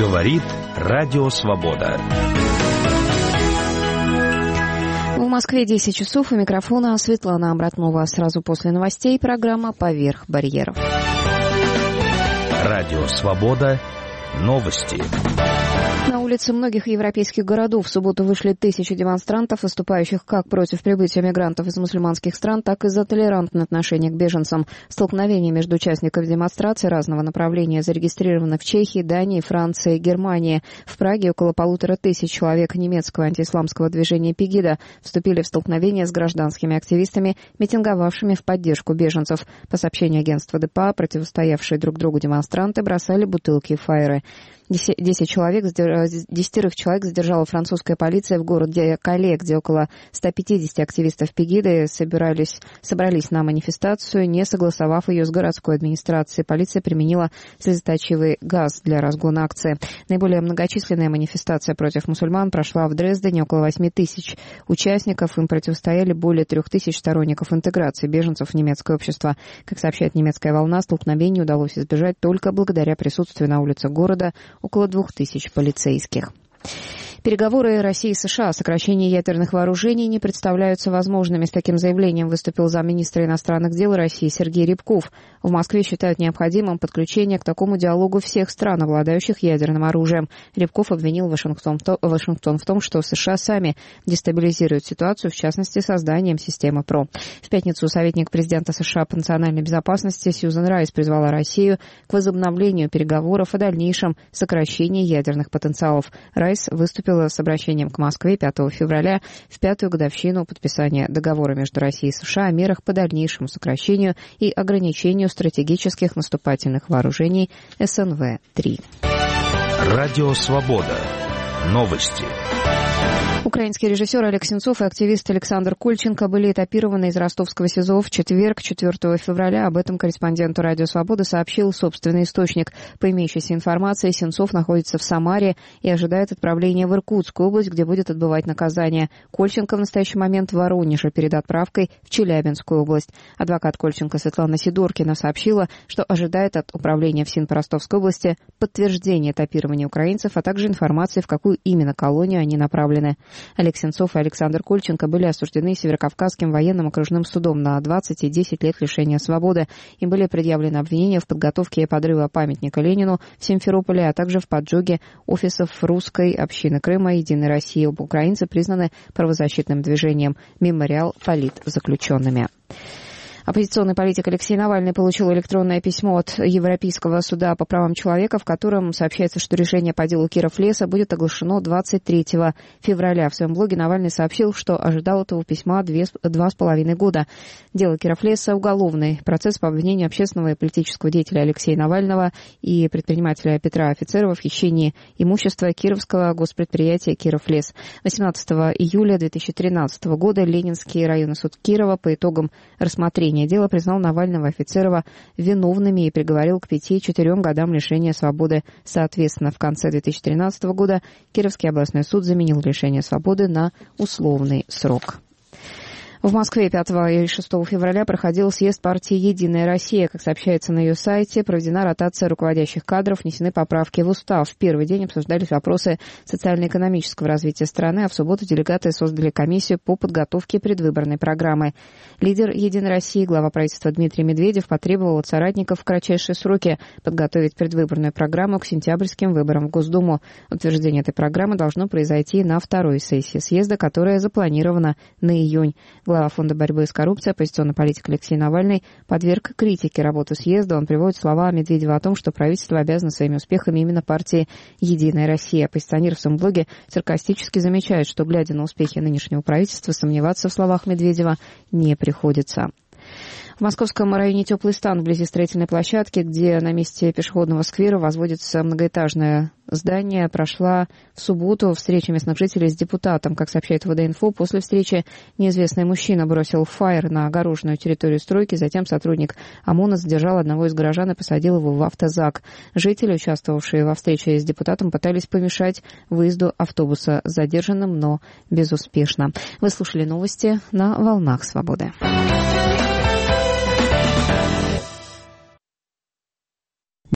Говорит Радио Свобода. В Москве 10 часов. У микрофона Светлана Абратнова. Сразу после новостей программа «Поверх барьеров». Радио Свобода. Новости. На улицы многих европейских городов в субботу вышли тысячи демонстрантов, выступающих как против прибытия мигрантов из мусульманских стран, так и за толерантное отношение к беженцам. Столкновения между участниками демонстраций разного направления зарегистрированы в Чехии, Дании, Франции, Германии. В Праге около 1500 человек немецкого антиисламского движения «Пегида» вступили в столкновение с гражданскими активистами, митинговавшими в поддержку беженцев. По сообщению агентства ДПА, противостоявшие друг другу демонстранты бросали бутылки и файры. 10 человек задержала французская полиция в городе Кале, где около 150 активистов Пегиды собрались на манифестацию, не согласовав ее с городской администрацией. Полиция применила слезоточивый газ для разгона акции. Наиболее многочисленная манифестация против мусульман прошла в Дрездене. Около 8 тысяч участников. Им противостояли более 3000 сторонников интеграции беженцев в немецкое общество. Как сообщает «Немецкая волна», столкновений удалось избежать только благодаря присутствию на улицах города около 2000 полицейских. Переговоры России и США о сокращении ядерных вооружений не представляются возможными. С таким заявлением выступил замминистра иностранных дел России Сергей Рябков. В Москве считают необходимым подключение к такому диалогу всех стран, обладающих ядерным оружием. Рябков обвинил Вашингтон в том, что США сами дестабилизируют ситуацию, в частности, созданием системы ПРО. В пятницу советник президента США по национальной безопасности Сьюзан Райс призвала Россию к возобновлению переговоров о дальнейшем сокращении ядерных потенциалов. Райс выступил с обращением к Москве 5 февраля в 5-ю годовщину подписания договора между Россией и США о мерах по дальнейшему сокращению и ограничению стратегических наступательных вооружений СНВ-3. Радио Свобода. Новости. Украинский режиссер Олег Сенцов и активист Александр Кольченко были этапированы из ростовского СИЗО в четверг, 4 февраля. Об этом корреспонденту «Радио Свобода» сообщил собственный источник. По имеющейся информации, Сенцов находится в Самаре и ожидает отправления в Иркутскую область, где будет отбывать наказание. Кольченко в настоящий момент в Воронеже перед отправкой в Челябинскую область. Адвокат Кольченко Светлана Сидоркина сообщила, что ожидает от управления ФСИН по Ростовской области подтверждения этапирования украинцев, а также информации, в какую именно колонию они направлены. Олег Сенцов и Александр Кольченко были осуждены Северокавказским военным окружным судом на 20 и 10 лет лишения свободы. Им были предъявлены обвинения в подготовке и подрыва памятника Ленину в Симферополе, а также в поджоге офисов русской общины Крыма и Единой России. Оба украинца признаны правозащитным движением «Мемориал» политзаключенными. Оппозиционный политик Алексей Навальный получил электронное письмо от Европейского суда по правам человека, в котором сообщается, что решение по делу Киров-Леса будет оглашено 23 февраля. В своем блоге Навальный сообщил, что ожидал этого письма 2,5 года. Дело Киров-Леса — уголовный процесс по обвинению общественного и политического деятеля Алексея Навального и предпринимателя Петра Офицерова в хищении имущества кировского госпредприятия «Киров-Лес». 18 июля 2013 года Ленинский районный суд Кирова по итогам рассмотрения дела признал Навального и Офицерова виновными и приговорил к 5 и 4 годам лишения свободы. Соответственно, в конце 2013 года Кировский областной суд заменил лишение свободы на условный срок. В Москве 5 и 6 февраля проходил съезд партии «Единая Россия». Как сообщается на ее сайте, проведена ротация руководящих кадров, внесены поправки в устав. В первый день обсуждались вопросы социально-экономического развития страны, а в субботу делегаты создали комиссию по подготовке предвыборной программы. Лидер «Единой России», глава правительства Дмитрий Медведев, потребовал от соратников в кратчайшие сроки подготовить предвыборную программу к сентябрьским выборам в Госдуму. Утверждение этой программы должно произойти на второй сессии съезда, которая запланирована на июнь. Глава Фонда борьбы с коррупцией, оппозиционный политик Алексей Навальный подверг критике работу съезда. Он приводит слова Медведева о том, что правительство обязано своими успехами именно партии «Единая Россия». Оппозиционер в своем блоге саркастически замечает, что, глядя на успехи нынешнего правительства, сомневаться в словах Медведева не приходится. В московском районе «Теплый стан», вблизи строительной площадки, где на месте пешеходного сквера возводится многоэтажное здание, прошла в субботу встреча местных жителей с депутатом. Как сообщает ВД-инфо, после встречи неизвестный мужчина бросил фаер на огороженную территорию стройки, затем сотрудник ОМОНа задержал одного из горожан и посадил его в автозак. Жители, участвовавшие во встрече с депутатом, пытались помешать выезду автобуса с задержанным, но безуспешно. Вы слушали новости на «Волнах Свободы».